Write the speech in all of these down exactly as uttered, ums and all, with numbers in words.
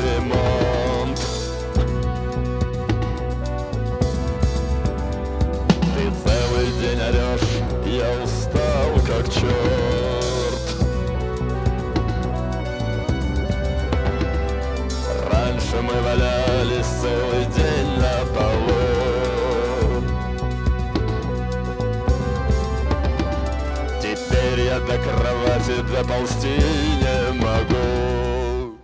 ремонт. Ты целый день орешь, я устал как черт. Раньше мы валялись целый день на полу. Теперь я до кровати доползти не могу.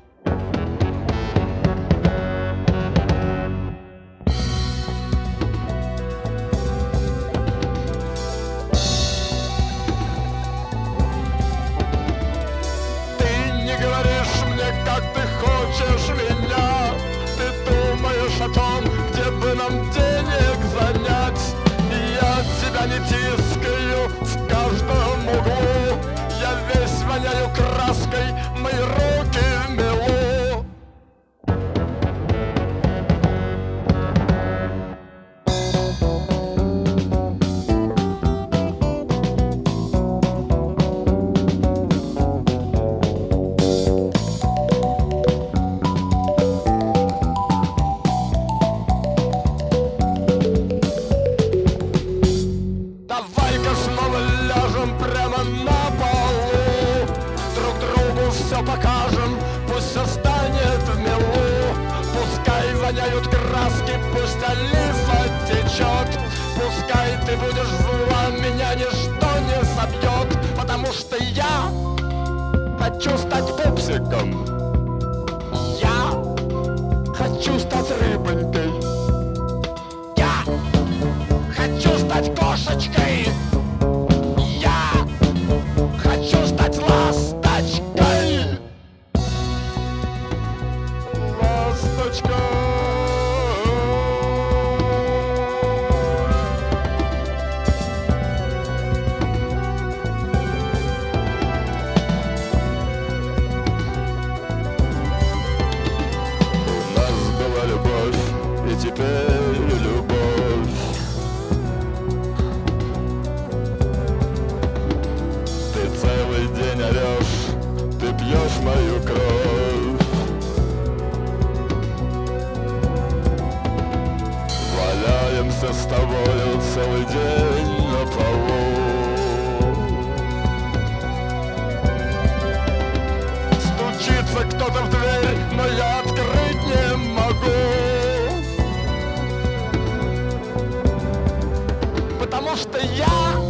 Ты не говоришь мне, как ты хочешь меня. Ты думаешь о том, где бы нам денег занять. Я тебя не тискаю в каждом углу. Я весь воняю краской, мои руки в мелу. Давай-ка снова ляжем прямо на полу. Друг другу все покажем, пусть все станет в милу. Пускай воняют краски, пусть олифа течет. Пускай ты будешь зла, меня ничто не собьет. Потому что я хочу стать пупсиком. Я хочу стать рыбонькой. Я хочу стать кошечкой. Я хочу стать ласточкой. Ласточка. У нас была любовь, и теперь любовь. Ты целый день орешь, ты пьешь мою кровь. Валяемся с тобою целый день на полу. Стучится кто-то в дверь, но я открыть не могу. Потому что я